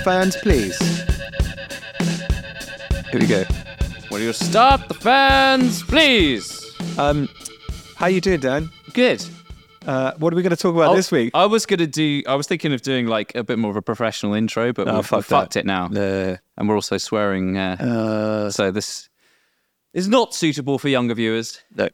fans, please? Here we go. Will you start the fans, please? How you doing, Dan? Good. What are we going to talk about this week? I was thinking of doing like a bit more of a professional intro, but we've fucked it now. And we're also swearing. So this is not suitable for younger viewers. No.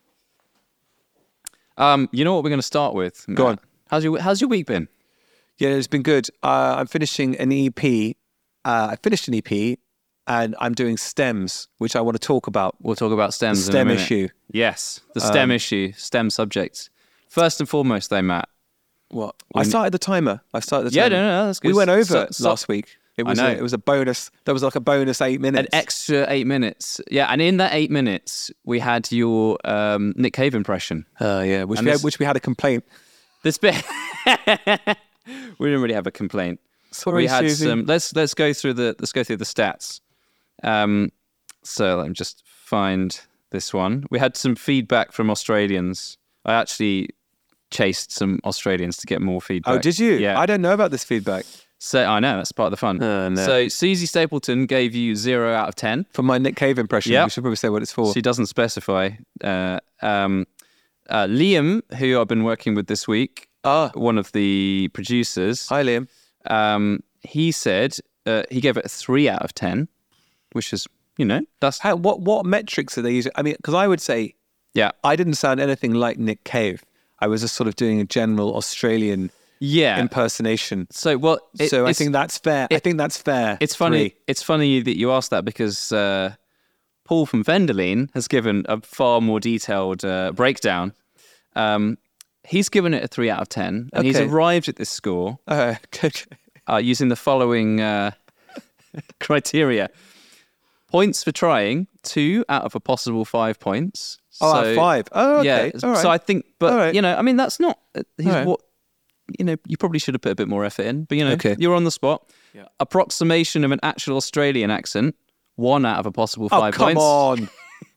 You know what we're going to start with? Matt? Go on. How's your week been? Yeah, it's been good. I'm finishing an EP. I finished an EP, and I'm doing stems, which I want to talk about. We'll talk about stems. The stem in a minute. issue. Yes, the stem issue, stem subjects. First and foremost, though, Matt. What? I started the timer. Yeah, no, that's good. We went over last week. It was I know. It was a bonus. There was like a bonus 8 minutes. An extra 8 minutes. Yeah, and in that 8 minutes, we had your Nick Cave impression. Yeah, which we had a complaint. This bit, we didn't really have a complaint. Sorry, we had Susie. some. Let's go through the stats. So let me just find this one. We had some feedback from Australians. I actually chased some Australians to get more feedback. Oh, did you? Yeah. I don't know about this feedback. So I know that's part of the fun. No. So Susie Stapleton gave you 0 out of 10. For my Nick Cave impression, Yep. we should probably say what it's for. She doesn't specify. Liam, who I've been working with this week, one of the producers. Hi, Liam. He said he gave it a 3 out of 10, which is, that's What metrics are they using? I mean, because I would say yeah. I didn't sound anything like Nick Cave. I was just sort of doing a general Australian impersonation. So I think that's fair. I think that's fair. It's funny. 3. It's funny that you asked that because Paul from Venderleen has given a far more detailed breakdown. He's given it a 3 out of 10, and he's Okay. arrived at this score Okay. using the following criteria: points for trying, 2 out of a possible 5 points. Out of 5. Oh, okay. Yeah. All right. So I think, but All right. I mean, that's not. He's All right. what. You probably should have put a bit more effort in, but Okay. you're on the spot. Yeah. Approximation of an actual Australian accent, 1 out of a possible 5 come points. on.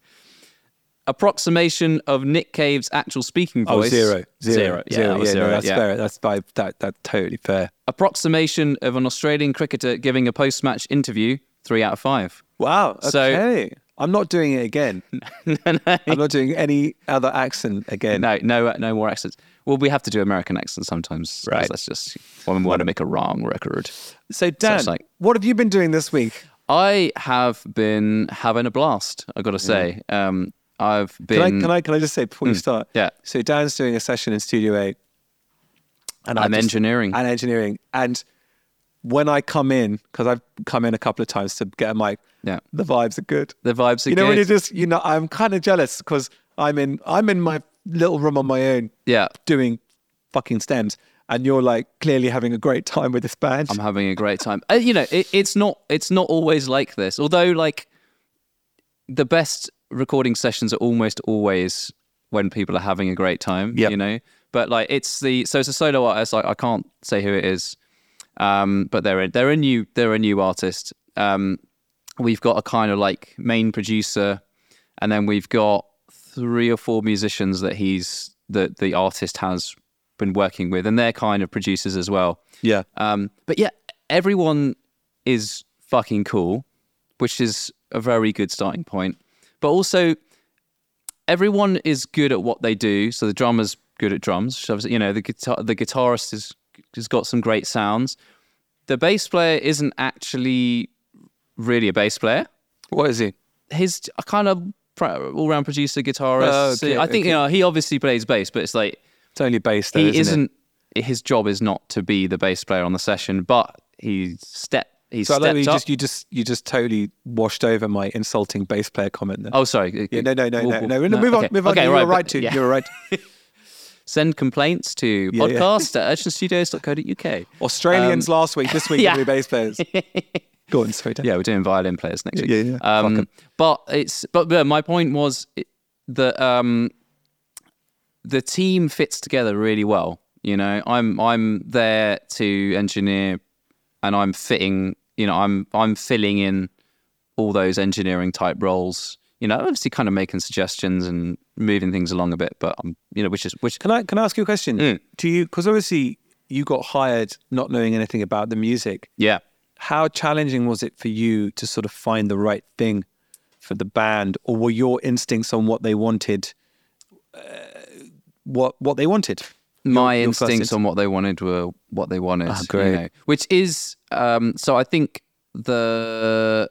Approximation of Nick Cave's actual speaking voice. 0. Zero. Yeah, that was no, zero. that's yeah. fair. That's totally fair. Approximation of an Australian cricketer giving a post-match interview, 3 out of 5. Wow. So- Okay. I'm not doing it again. I'm not doing any other accent again. No more accents. Well, we have to do American accents sometimes. Right. That's just when we want to make a wrong record. So, Dan, it's like- what have you been doing this week? I have been having a blast, I've got to say. I've been... Can I just say before you start? yeah. So Dan's doing a session in Studio 8. And I'm engineering. And engineering. And when I come in, because I've come in a couple of times to get a mic, Yeah. the vibes are good. The vibes are You know, when good. you just, I'm kind of jealous because I'm in my little room on my own Yeah. doing fucking stems. And you're like clearly having a great time with this band. I'm having a great time. It's not always like this. Although, like, the best recording sessions are almost always when people are having a great time. Yep. But like, it's a solo artist. I can't say who it is, but they're a new artist. We've got a kind of like main producer, and then we've got 3 or 4 musicians that the artist has been working with, and they're kind of producers as well. Yeah. But yeah, everyone is fucking cool, which is a very good starting point. But also, everyone is good at what they do. So the drummer's good at drums. The guitarist has got some great sounds. The bass player isn't actually really a bass player. What is he? He's a kind of all-round producer, guitarist. Okay, I think he obviously plays bass, but it's like It's only bass though, he isn't it? His job is not to be the bass player on the session, but he's stepped So I like up. you just totally washed over my insulting bass player comment there. Oh, sorry. Yeah, no. Move on. Okay. Move on. Okay, You right, were right but- to. yeah. You were right. Send complaints to Yeah, yeah. podcast@urgentstudios.co.uk. Australians last week. This week yeah. will be bass players. Go on, sorry. Dan. Yeah, we're doing violin players next week. Yeah. Fuck 'em. But my point was that the team fits together really well. I'm there to engineer, and I'm fitting. I'm filling in all those engineering type roles. Obviously, kind of making suggestions and moving things along a bit. But which Can I ask you a question? Mm. Do you? Because obviously you got hired not knowing anything about the music. yeah. how challenging was it for you to sort of find the right thing for the band, or were your instincts on what they wanted, what they wanted? My Your first instincts on what they wanted were what they wanted. Ah, great. You know, which is so I think the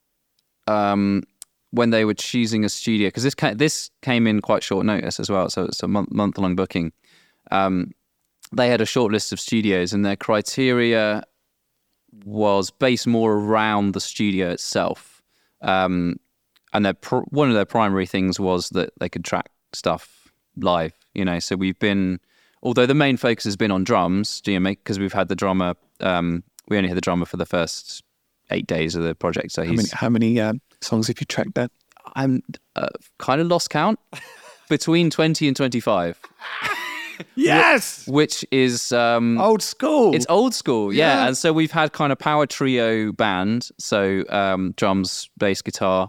when they were choosing a studio, because this came in quite short notice as well, so it's a month-long booking. They had a short list of studios, and their criteria was based more around the studio itself. And one of their primary things was that they could track stuff live. You know, so we've been, although the main focus has been on drums, because we've had the drummer. We only had the drummer for the first 8 days of the project. So how many songs have you tracked then? I'm kind of lost count. Between 20 and 25. Yes! Which is... old school. It's old school, yeah. And so we've had kind of power trio band. So drums, bass, guitar.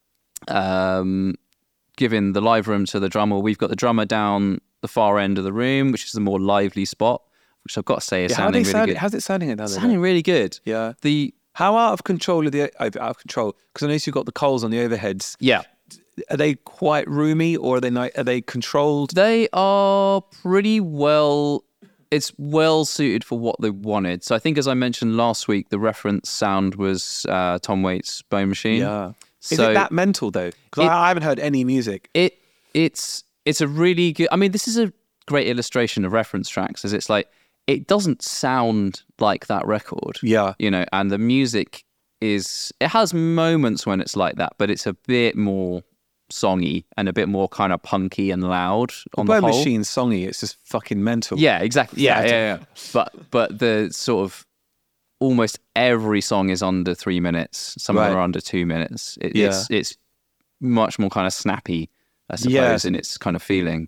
Giving the live room to the drummer. We've got the drummer down the far end of the room, which is the more lively spot, which I've got to say is sounding really good. How's it sounding at that? Sounding really good. Yeah. How out of control out of control? Because I noticed you've got the Coles on the overheads. Yeah. Are they quite roomy, or are they controlled? They are pretty well. It's well suited for what they wanted. So I think, as I mentioned last week, the reference sound was Tom Waits' Bone Machine. Yeah. Is it that mental though? Because I haven't heard any music. It's a really good. I mean, this is a great illustration of reference tracks. As it's like, it doesn't sound like that record. Yeah. You know, and the music it has moments when it's like that, but it's a bit more songy and a bit more kind of punky and loud on the whole. Bone Machine's songy. It's just fucking mental. Yeah, exactly. Yeah. But the sort of almost every song is under 3 minutes. Some of them are under 2 minutes. It's much more kind of snappy, I suppose, in its kind of feeling.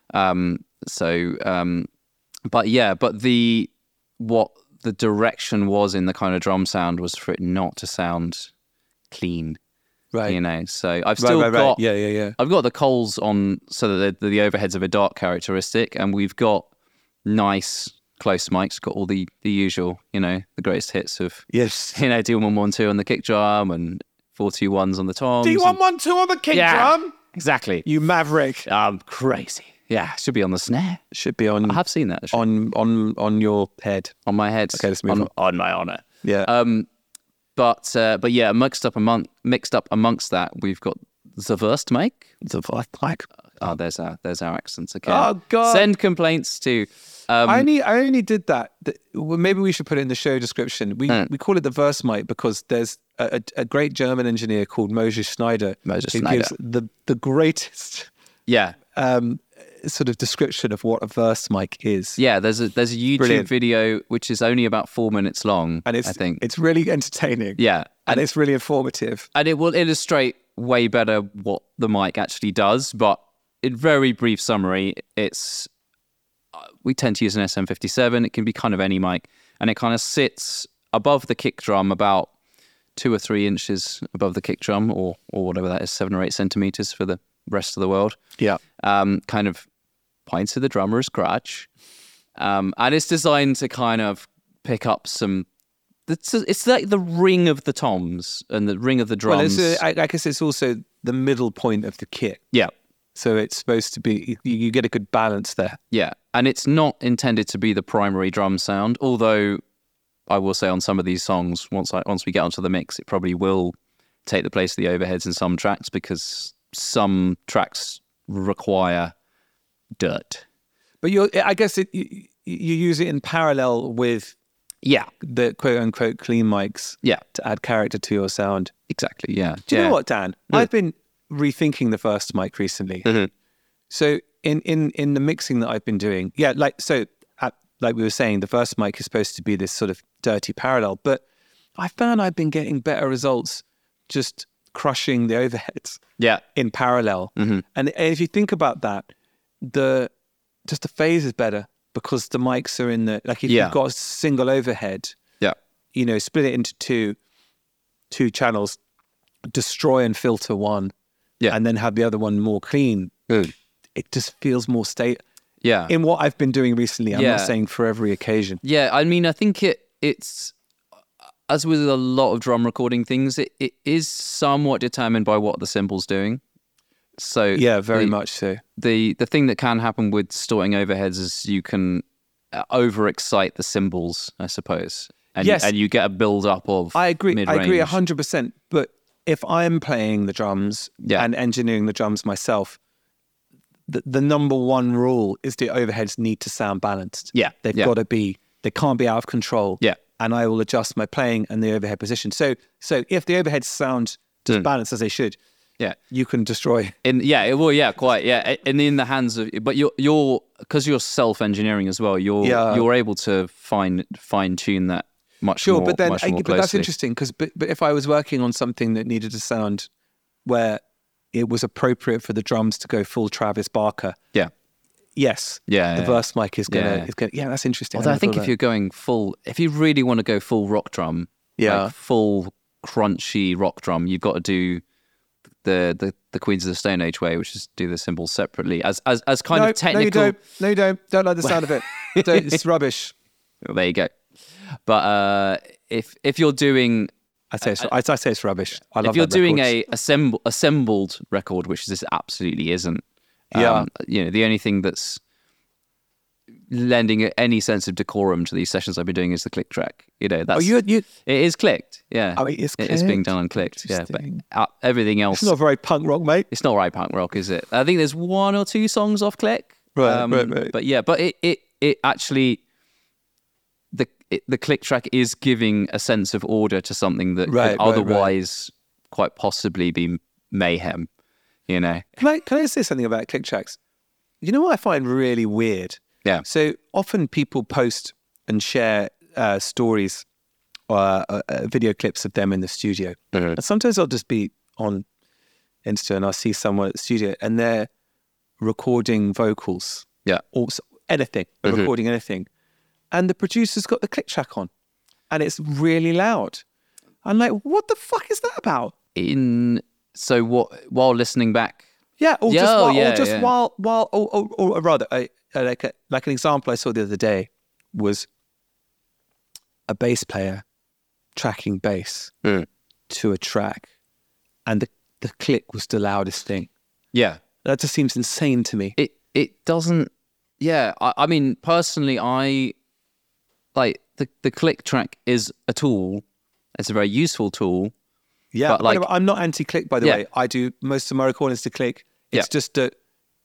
But what the direction was in the kind of drum sound was for it not to sound clean. Right. You know, so I've still got I've got the Coles on so that the overheads of a dark characteristic, and we've got nice close mics, got all the usual, you know, the greatest hits of D1112 on the kick drum and 421s on the toms. D112 on the kick drum? Exactly. You maverick. Crazy. Yeah, should be on the snare. Should be on. I have seen that. On your head. On my head. Okay, let's move on. On my honour. Yeah. But yeah, mixed up amongst that, we've got the first mic. The first mic. Oh, there's our accents again. Oh God! Send complaints to. I only did that. Well, maybe we should put it in the show description. We call it the verse mic because there's a great German engineer called Moses Schneider who gives the greatest. Yeah. Sort of description of what a verse mic is. Yeah, there's a YouTube video which is only about 4 minutes long, and I think it's really entertaining. Yeah, and it's really informative, and it will illustrate way better what the mic actually does. But in very brief summary, it's we tend to use an SM57. It can be kind of any mic, and it kind of sits above the kick drum about 2 or 3 inches above the kick drum, or whatever that is, 7 or 8 centimeters for the rest of the world. Yeah, kind of points to the drummer's crotch, and it's designed to kind of pick up some. It's like the ring of the toms and the ring of the drums. Well, I guess it's also the middle point of the kit. Yeah, so it's supposed to be. You get a good balance there. Yeah, and it's not intended to be the primary drum sound. Although I will say on some of these songs, once we get onto the mix, it probably will take the place of the overheads in some tracks because some tracks require dirt. But I guess you use it in parallel with the quote unquote clean mics to add character to your sound. Exactly. Yeah. Do you know what, Dan? I've been rethinking the first mic recently. Mm-hmm. So in the mixing that I've been doing, like we were saying, the first mic is supposed to be this sort of dirty parallel, but I found I've been getting better results just crushing the overheads in parallel. Mm-hmm. And if you think about that, the phase is better because the mics are in if you've got a single overhead, split it into two channels, destroy and filter one, and then have the other one more clean. It just feels more stable. Yeah. In what I've been doing recently, I'm not saying for every occasion. Yeah, I mean, I think it's as with a lot of drum recording things, it is somewhat determined by what the cymbal's doing. So yeah, very much so. The thing that can happen with distorting overheads is you can overexcite the cymbals, I suppose. And, yes, and you get a build up of I agree. mid-range. I agree 100%. But if I'm playing the drums and engineering the drums myself, the number one rule is the overheads need to sound balanced. Yeah, they've got to be. They can't be out of control. Yeah, and I will adjust my playing and the overhead position. So if the overheads sound just balanced as they should, you can destroy. In the hands of, but you're because you're self-engineering as well. You're able to fine tune that much more. But then, but that's interesting because but if I was working on something that needed a sound where it was appropriate for the drums to go full Travis Barker. Yeah. Yes. Yeah. The verse mic is gonna. Yeah, that's interesting. Although I think if you're going full, if you really want to go full rock drum, like full crunchy rock drum, you've got to do the Queens of the Stone Age way, which is do the cymbals separately as kind of technical. No, you don't. Don't like the sound of it. It's rubbish. Well, there you go. But if you're doing, I say it's rubbish. I love if you're that doing records. assembled record, which this absolutely isn't. The only thing that's lending any sense of decorum to these sessions I've been doing is the click track. That's it is clicked. Yeah, it is. It is being done unclicked. Yeah, but everything else. It's not very punk rock, mate. It's not right punk rock, is it? I think there's 1 or 2 songs off click. Right. But it actually. The click track is giving a sense of order to something that could otherwise quite possibly be mayhem, Can I say something about click tracks? You know what I find really weird? Yeah. So often people post and share stories or video clips of them in the studio. Mm-hmm. And sometimes I'll just be on Insta and I'll see someone at the studio and they're recording vocals. Yeah. Or anything, recording anything. And the producer's got the click track on, and it's really loud. I'm like, what the fuck is that about? While listening back? Yeah, or rather, like an example I saw the other day was a bass player tracking bass to a track, and the click was the loudest thing. Yeah, that just seems insane to me. It doesn't. Yeah, I mean, personally, like the click track is a tool. It's a very useful tool. Yeah, but I'm not anti-click, by the way. I do most of my recordings to click. It's just that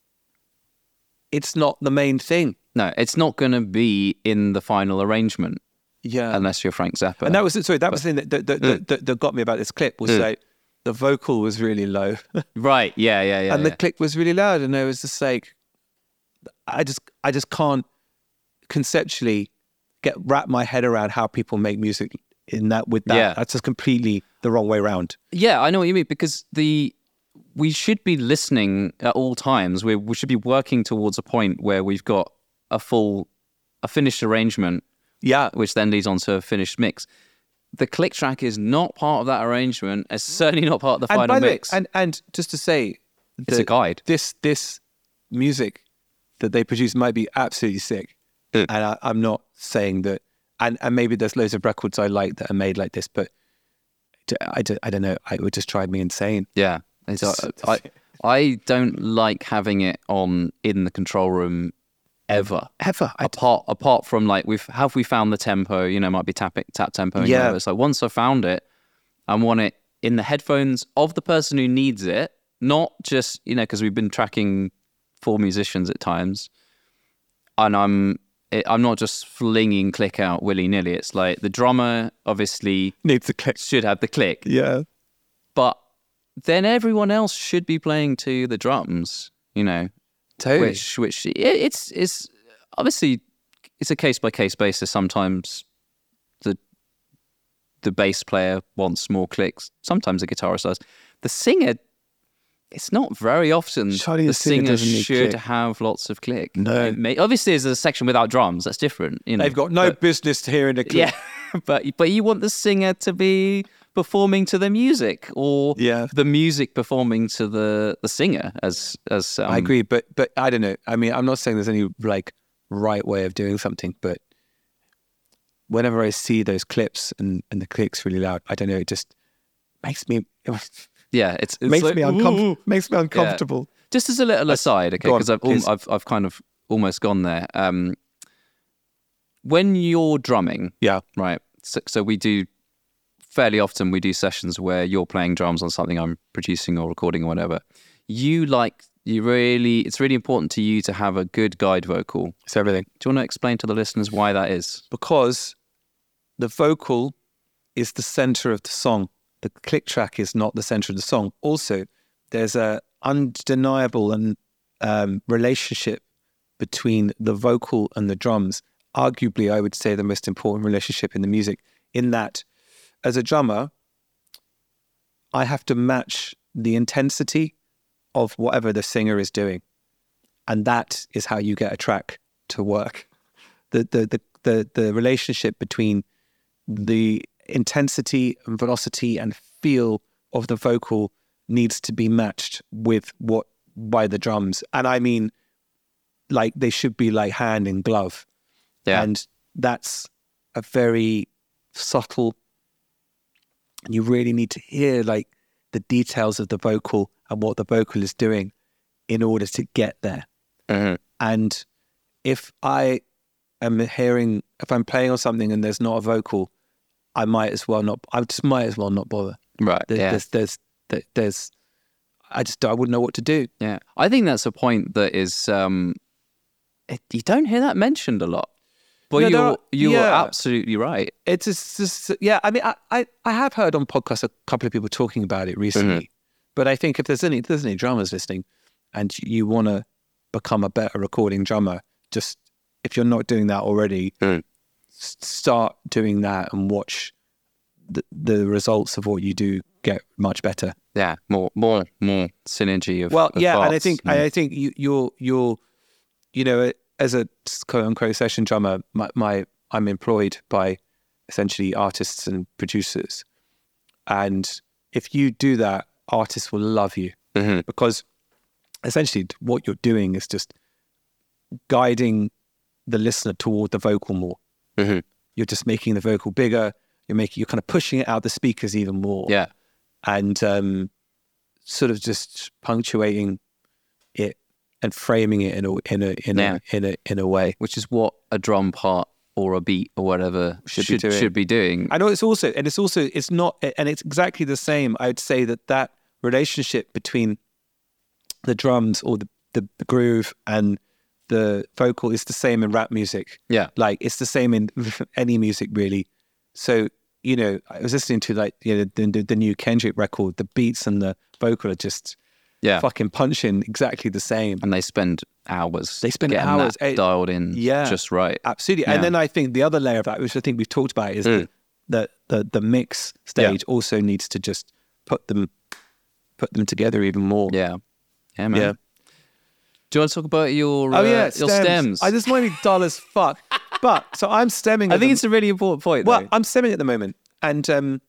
it's not the main thing. No, it's not going to be in the final arrangement. Yeah, unless you're Frank Zappa. And that was the thing that got me about this clip was like the vocal was really low. Right. Yeah. And the click was really loud, and it was just like I just can't conceptually wrap my head around how people make music with that. Yeah. That's just completely the wrong way around. Yeah, I know what you mean, because we should be listening at all times. We should be working towards a point where we've got a finished arrangement. Yeah. Which then leads on to a finished mix. The click track is not part of that arrangement. It's certainly not part of the final mix. And just to say, it's a guide. This music that they produce might be absolutely sick. And I'm not saying that, and maybe there's loads of records I like that are made like this, but I don't know. It would just drive me insane. Yeah. I don't like having it on in the control room ever. Apart from like, have we found the tempo, might be tap tempo. And it's like, once I found it, I want it in the headphones of the person who needs it, not just, because we've been tracking 4 musicians at times. And I'm not just flinging click out willy-nilly. It's like the drummer obviously needs the click, should have the click. Yeah. But then everyone else should be playing to the drums, Totally. Which it's obviously it's a case-by-case basis. Sometimes the bass player wants more clicks. Sometimes the guitarist does. The singer, it's not very often the singer should have lots of click. No. Obviously, there's a section without drums. That's different. They've got no business to hearing a click. Yeah, but you want the singer to be performing to the music, or the music performing to the singer. I agree, but I don't know. I mean, I'm not saying there's any like right way of doing something, but whenever I see those clips and the click's really loud, I don't know, it just makes me it's makes like, me makes me uncomfortable. Just as a little aside, okay, Go on, because I've kind of almost gone there. When you're drumming, right? So we do fairly often. We do sessions where you're playing drums on something I'm producing or recording or whatever. It's really important to you to have a good guide vocal. It's everything. Do you want to explain to the listeners why that is? Because the vocal is the center of the song. The click track is not the center of the song. Also, there's a undeniable relationship between the vocal and the drums. Arguably, I would say the most important relationship in the music, in that as a drummer, I have to match the intensity of whatever the singer is doing. And that is how you get a track to work. The relationship between the intensity and velocity and feel of the vocal needs to be matched with by the drums. And I mean, like, they should be like hand in glove. Yeah. And that's a very subtle, and you really need to hear like the details of the vocal and what the vocal is doing in order to get there. Mm-hmm. And if I'm playing on something and there's not a vocal, I just might as well not bother. Right. I wouldn't know what to do. Yeah. I think that's a point that is, you don't hear that mentioned a lot. But you are absolutely right. It's just yeah. I mean, I have heard on podcasts a couple of people talking about it recently. But I think if there's any drummers listening, and you want to become a better recording drummer, just if you're not doing that already, start doing that and watch the results of what you do get much better. Yeah, more synergy of and parts. I think you're as a quote unquote session drummer, I'm employed by essentially artists and producers, and if you do that, artists will love you because essentially what you're doing is just guiding the listener toward the vocal more. You're just making the vocal bigger. You're kind of pushing it out the speakers even more. Yeah, and sort of just punctuating it and framing it in a way, which is what a drum part or a beat or whatever should be doing. I know it's not, and it's exactly the same. I would say that relationship between the drums or the groove and the vocal is the same in rap music. Yeah, like it's the same in any music really. So I was listening to the new Kendrick record. The beats and the vocal are just fucking punching exactly the same. And they spend hours. Getting hours dialed in just right. Absolutely. Yeah. And then I think the other layer of that, which I think we've talked about, is that the mix stage also needs to just put them together even more. Yeah. Yeah, man. Yeah. Do you want to talk about your stems? This might be dull as fuck. But so I'm stemming. I think it's a really important point. Well, I'm stemming at the moment. And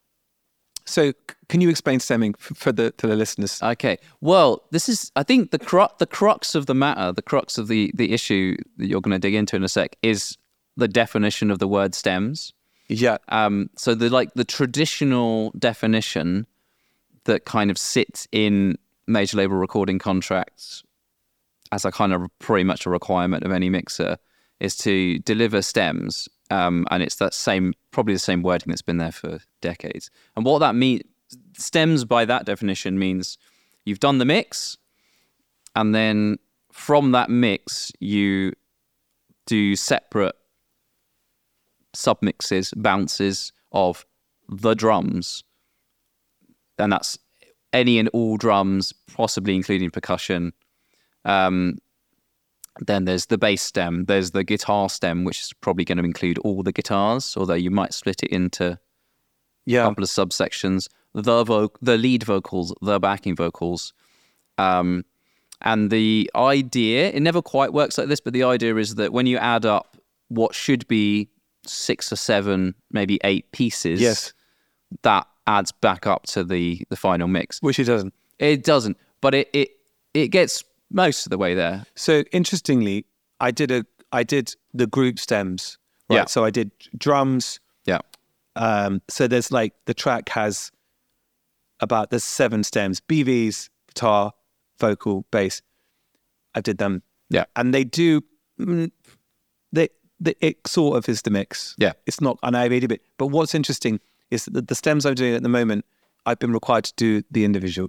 so can you explain stemming for the listeners? Okay. Well, this is, I think, the crux of the matter, the crux of the issue that you're going to dig into in a sec is the definition of the word stems. Yeah. So the traditional definition that kind of sits in major label recording contracts as a kind of pretty much a requirement of any mixer is to deliver stems. And it's probably the same wording that's been there for decades. And what that means, stems by that definition means you've done the mix, and then from that mix, you do separate submixes, bounces of the drums. And that's any and all drums, possibly including percussion. Then there's the bass stem, there's the guitar stem, which is probably going to include all the guitars, although you might split it into a couple of subsections. The lead vocals, the backing vocals. And the idea, it never quite works like this, but the idea is that when you add up what should be 6 or 7, maybe 8 pieces, that adds back up to the final mix. Which it doesn't. It doesn't, but it gets most of the way there. So interestingly, I did the group stems, right? Yeah. So I did drums. Yeah. So there's like the track has there's 7 stems: BVs, guitar, vocal, bass. I did them. Yeah. And they do. It sort of is the mix. Yeah. It's not an IVD bit. But what's interesting is that the stems I'm doing at the moment, I've been required to do the individual.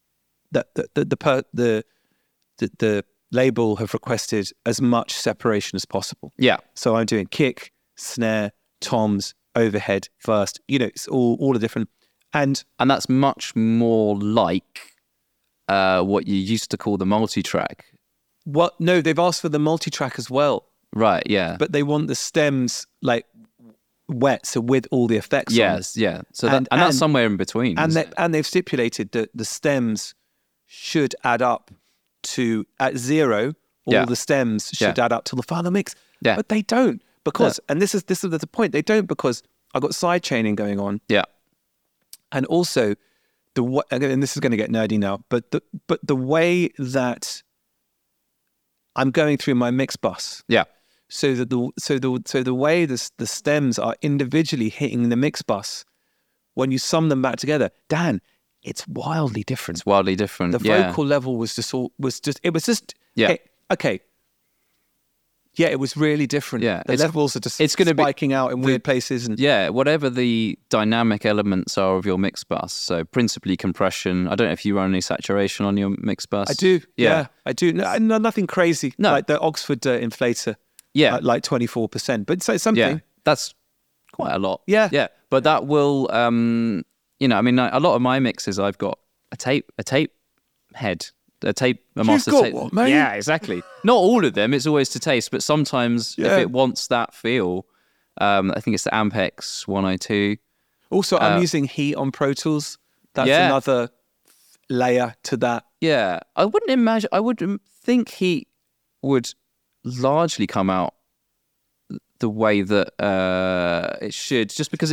The label have requested as much separation as possible. Yeah. So I'm doing kick, snare, toms, overhead, first. It's all the different. And that's much more like what you used to call the multi-track. what? No, they've asked for the multi-track as well. Right, yeah. But they want the stems like wet, so with all the effects on. Yes, yeah. So that's somewhere in between. And they've stipulated that the stems should add up to, at 0, all the stems should add up to the final mix. Yeah. But they don't, because, and this is the point, they don't, because I've got side chaining going on. Yeah. And also, and this is going to get nerdy now, but the way that I'm going through my mix bus. Yeah. So that the way the stems are individually hitting the mix bus, when you sum them back together, Dan, it's wildly different. It's wildly different. The vocal level was just yeah. Okay. Yeah, it was really different. Yeah, the levels are just spiking out in weird places. And yeah, whatever the dynamic elements are of your mix bus. So principally compression. I don't know if you run any saturation on your mix bus. I do. Yeah, I do. No, nothing crazy. No. Like the Oxford inflator. Yeah. Like 24%. But it's something. Yeah, that's quite a lot. Yeah. Yeah. But that will, I mean, a lot of my mixes, I've got a tape head. A master tape. What, mate? Yeah, exactly. Not all of them. It's always to taste, but sometimes if it wants that feel, I think it's the Ampex 102. Also, I'm using Heat on Pro Tools. That's another layer to that. Yeah, I wouldn't think Heat would largely come out the way that it should, just because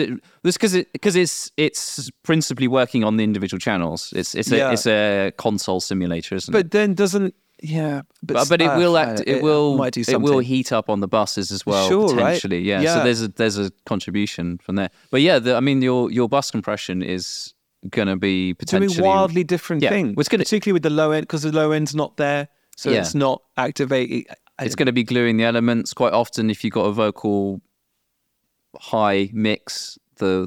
it's principally working on the individual channels. It's a console simulator, isn't it? But then doesn't but it will might do something. it will heat up on the buses as well, sure, potentially. Right? Yeah. So there's a contribution from there. But yeah, your bus compression is going to be potentially doing wildly different thing. Particularly with the low end, because the low end's not there, so it's not activating. It's going to be gluing the elements. Quite often, if you've got a vocal high mix, the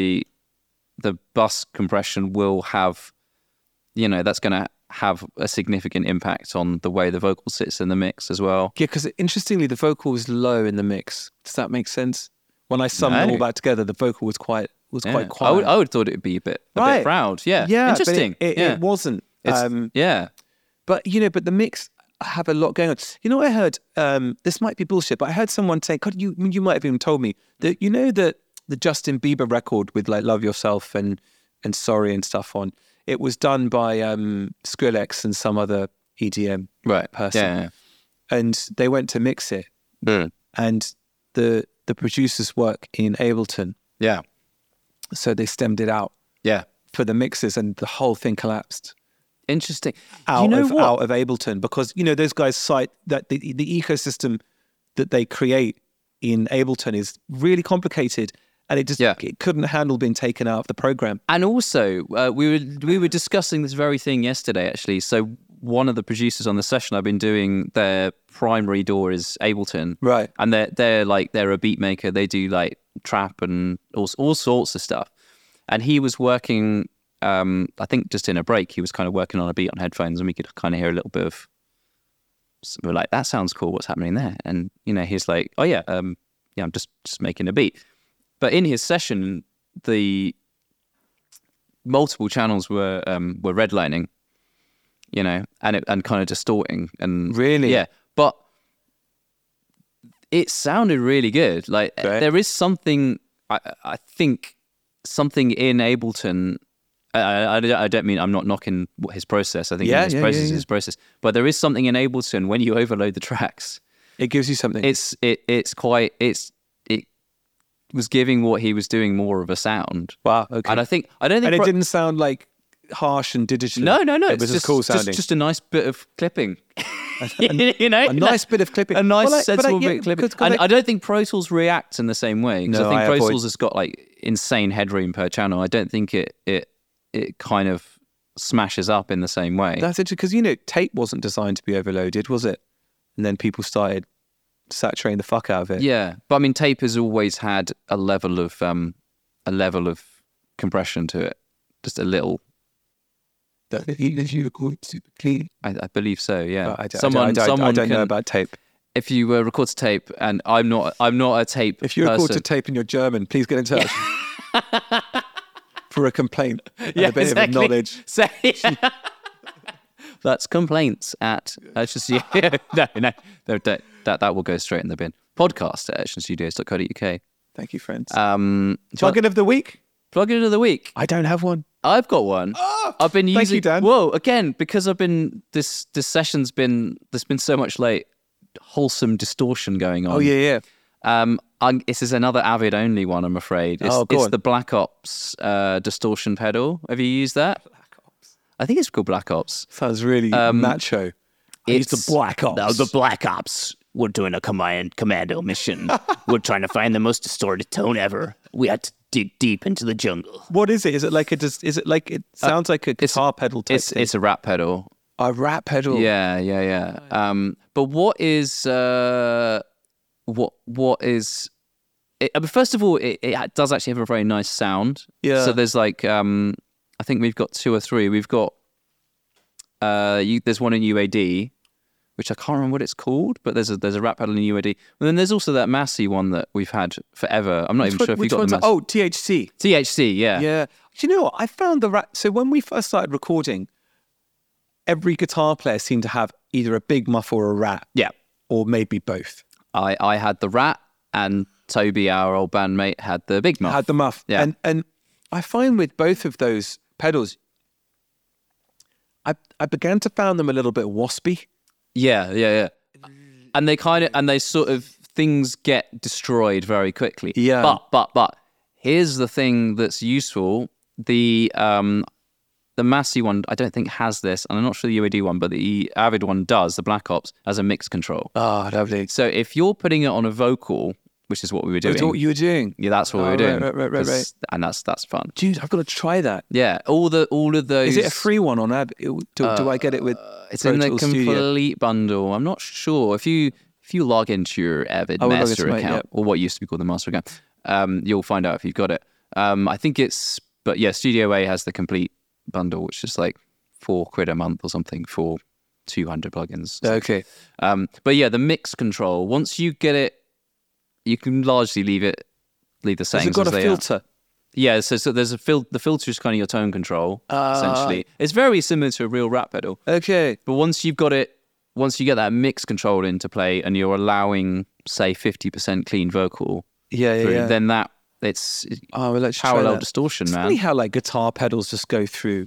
bus compression will have, that's going to have a significant impact on the way the vocal sits in the mix as well. Yeah, because interestingly, the vocal was low in the mix. Does that make sense? When I summed them all back together, the vocal was quite quiet. I would have thought it would be a bit proud. Yeah, interesting. But it wasn't. But but the mix. I have a lot going on. What I heard? This might be bullshit, but I heard someone say, God, you might have even told me that that the Justin Bieber record with like Love Yourself and Sorry and stuff on, it was done by Skrillex and some other EDM person. Yeah. And they went to mix it. And the producers work in Ableton. Yeah. So they stemmed it out. Yeah. For the mixes, and the whole thing collapsed. Interesting. Out of Ableton, because those guys cite that the ecosystem that they create in Ableton is really complicated, and it couldn't handle being taken out of the program. And also, we were discussing this very thing yesterday, actually. So one of the producers on the session I've been doing, their primary DAW is Ableton, right? And they're a beat maker. They do like trap and all sorts of stuff. And he was working. I think just in a break, he was kind of working on a beat on headphones, and we could kind of hear a little bit of. We're like, that sounds cool. What's happening there? And he's like, oh yeah, I'm just making a beat. But in his session, the multiple channels were redlining, and kind of distorting, and really, yeah. But it sounded really good. Like there is something, I think, something in Ableton. I don't mean, I'm not knocking his process. I think his process is his process. But there is something in Ableton when you overload the tracks. It gives you something. It was giving what he was doing more of a sound. Wow. Okay. And I don't think it didn't sound like harsh and digital. No. It was just cool sounding. Just a nice bit of clipping. you know, a nice bit of clipping, a nice Well, like- but sensible yeah, bit of clipping. 'cause And I don't think Pro Tools reacts in the same way. Because No, I think I Pro avoid- Tools has got like insane headroom per channel. I don't think it kind of smashes up in the same way. That's interesting because, you know, tape wasn't designed to be overloaded, was it? And then people started saturating the fuck out of it. Yeah, but I mean, tape has always had a level of compression to it, just a little. That you record super clean. I believe so. Yeah. But I someone don't know can- about tape. If you record to tape, and I'm not a tape. If you record person. to tape and you're German, please get in touch for a complaint and Yeah, a bit exactly. of knowledge. So, that's complaints at Action No, that will go straight in the bin. Podcast at actionstudios.co.uk. Thank you, friends. Plug-in Plug-in of the week? plug-in of the week. I don't have one. I've got one. I've been using. Thank you, Dan. Whoa, again, because I've been this session's been there's been so much like wholesome distortion going on. Oh, yeah. This is another Avid only one, I'm afraid. It's, Oh, go it's on. the Black Ops distortion pedal. Have you used that? I think it's called Black Ops. Sounds really macho. It's the Black Ops. Now, the Black Ops, we're doing a commando mission. We're trying to find the most distorted tone ever. We had to dig deep into the jungle. What is it? Is it like it sounds like a guitar pedal type thing? It's a rap pedal. A rap pedal. Yeah. But what is what is? First of all, it does actually have a very nice sound. Yeah. So there's like I think we've got 2 or 3. We've got there's one in UAD, which I can't remember what it's called, but there's a rap pedal in UAD. And then there's also that Massey one that we've had forever. I'm not even sure if you Which got one's the that? Oh, THC. THC. Yeah. Yeah. Do you know what? I found the rap. So when we first started recording, every guitar player seemed to have either a big muff or a rat. Yeah. Or maybe both. I had the rat, and Toby, our old bandmate, had the big muff. Had the muff. Yeah. And I find with both of those pedals, I began to find them a little bit waspy. Yeah. And they sort of things get destroyed very quickly. Yeah. But here's the thing that's useful. The Massey one I don't think has this, and I'm not sure the UAD one, but the Avid one does, the Black Ops, as a mix control. Oh, lovely. So if you're putting it on a vocal, which is what we were doing. That's what you were doing. Yeah, that's what we Oh, were doing. right. 'Cause- And that's fun. Dude, I've got to try that. Yeah, all of those. Is it a free one on Ab? Do I get it with It's Pro in the Tools Studio? complete bundle. I'm not sure. If you log into your Avid I will log Master into my- account, yeah. or what used to be called the Master account, you'll find out if you've got it. I think it's, but yeah, Studio A has the complete bundle, which is like £4 a month or something for 200 plugins. Okay. But yeah, the mix control, once you get it, you can largely leave the Has settings it got as a they filter? are. Yeah, so there's the filter is kind of your tone control, essentially. It's very similar to a real rap pedal. Okay. But once you get that mix control into play and you're allowing, say, 50% clean vocal, Yeah. then it's Oh, well, let's try parallel that. distortion, It's man. funny how like guitar pedals just go through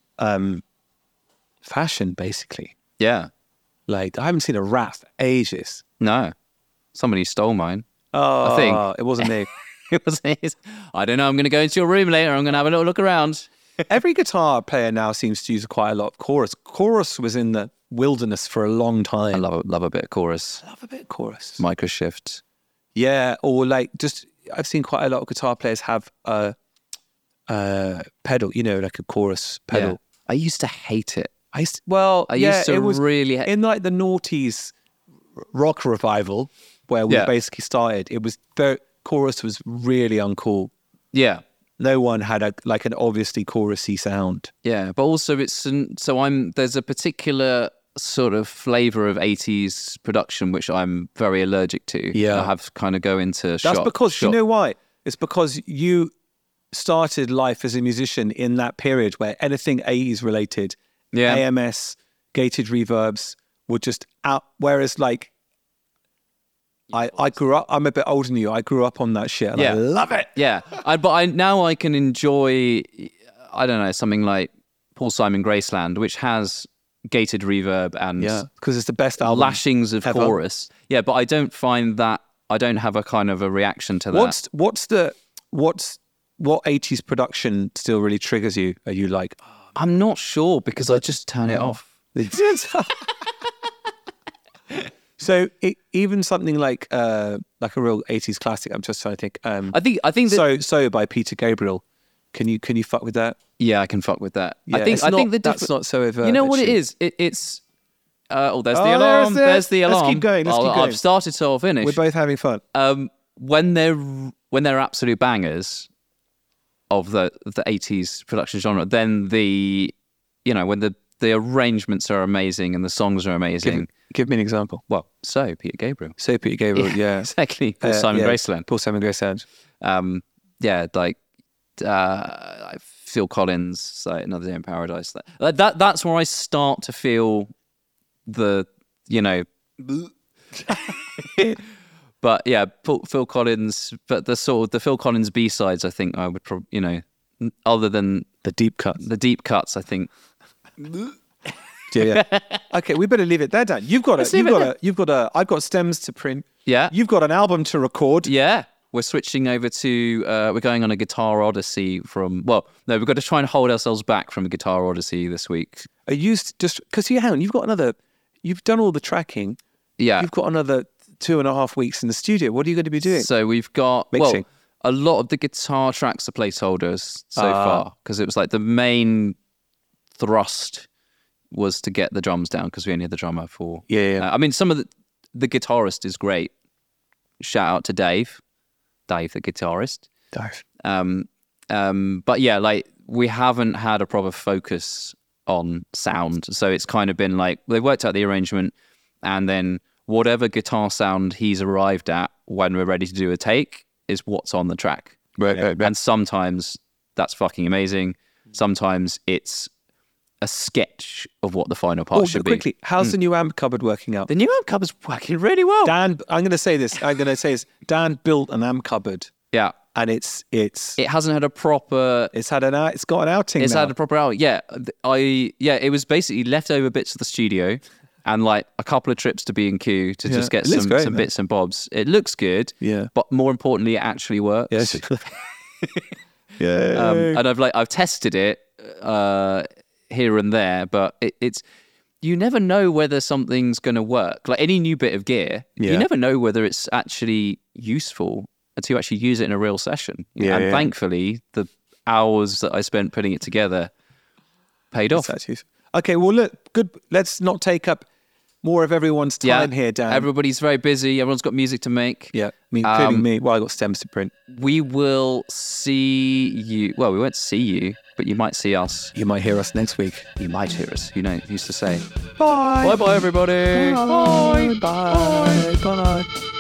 fashion, basically. Yeah. Like I haven't seen a rat for ages. No. Somebody stole mine. Oh, I think. it wasn't me. It was I don't know, I'm going to go into your room later. I'm going to have a little look around. Every guitar player now seems to use quite a lot of chorus. Chorus was in the wilderness for a long time. I love a bit of chorus. love a bit of chorus. Micro shift. Yeah, or like just I've seen quite a lot of guitar players have a pedal, you know, like a chorus pedal. Yeah. I used to hate it. I used to it was really in like the noughties rock revival where we Yeah. basically started. It was chorus was really uncool. Yeah. No one had an obviously chorusy sound. Yeah, but also there's a particular sort of flavor of 80s production which I'm very allergic to. Yeah. I have kind of go into That's because shock. you know why? It's because you started life as a musician in that period where anything 80s related, Yeah. AMS, gated reverbs were just out. Whereas like I grew up, I'm a bit older than you. I grew up on that shit and I Yeah. love it. Yeah, now I can enjoy, I don't know, something like Paul Simon Graceland, which has gated reverb and Yeah, because it's the best album. lashings of ever. chorus. Yeah, but I don't find that, I don't have a kind of a reaction to that. What 80s production still really triggers you? Are you like, I'm not sure because I just turn it off. So even something like a real 80s classic, I'm just trying to think. I think that, So by Peter Gabriel. Can you fuck with that? yeah, I can fuck with that. Yeah, I think that's not so overt. you know what it actually. is? It's there's the Oh, alarm. There's the let's alarm. keep going, let's keep going. I've started, so I'll finish. We're both having fun. When they're absolute bangers of the 80s production genre, then when the arrangements are amazing and the songs are amazing. Give me an example. Well, so Peter Gabriel. So Peter Gabriel, yeah. Exactly. Paul Simon Graceland. Paul Simon Graceland. Like Phil Collins, like Another Day in Paradise. That's where I start to feel the. But yeah, Phil Collins. But the Phil Collins B-sides, I think I would probably, other than The deep cuts. I think. Yeah. Okay, we better leave it there, Dan. I've got stems to print. Yeah. You've got an album to record. Yeah. We're switching over to, we're going on a Guitar Odyssey we've got to try and hold ourselves back from a Guitar Odyssey this week. Are you just, because you've done all the tracking. Yeah. You've got another 2.5 weeks in the studio. What are you going to be doing? So we've got, Mixing. a lot of the guitar tracks are placeholders so far, because it was like the main thrust was to get the drums down, because we only had the drummer for. Yeah. I mean, some of the guitarist is great. Shout out to Dave, the guitarist. Dive. But yeah, like we haven't had a proper focus on sound, so it's kind of been like they worked out the arrangement, and then whatever guitar sound he's arrived at when we're ready to do a take is what's on the track. Right. And sometimes that's fucking amazing. Sometimes it's a sketch of what the final part should be. Quickly, how's the new amp cupboard working out? The new amp cupboard's working really well. Dan, I'm going to say this. Dan built an amp cupboard, Yeah. and it hasn't had a proper. it's got an outing. It's now. had a proper out. Yeah. It was basically leftover bits of the studio and like a couple of trips to B&Q to just get It looks great, some man. bits and bobs. It looks good. Yeah. But more importantly, it actually works. Yes. Yeah. And I've tested it here and there, but it's you never know whether something's going to work. Like any new bit of gear, you never know whether it's actually useful until you actually use it in a real session. And thankfully, the hours that I spent putting it together paid off. Okay, well, look, good. Let's not take up more of everyone's time here, Dan. Everybody's very busy. Everyone's got music to make. Yeah, I mean, including me. Well, I got stems to print. We will see you. Well, we won't see you, but you might see us. You might hear us next week. You might hear us. Who knows? Who's to say? Bye. Bye, everybody. Bye. Bye. Bye. Bye.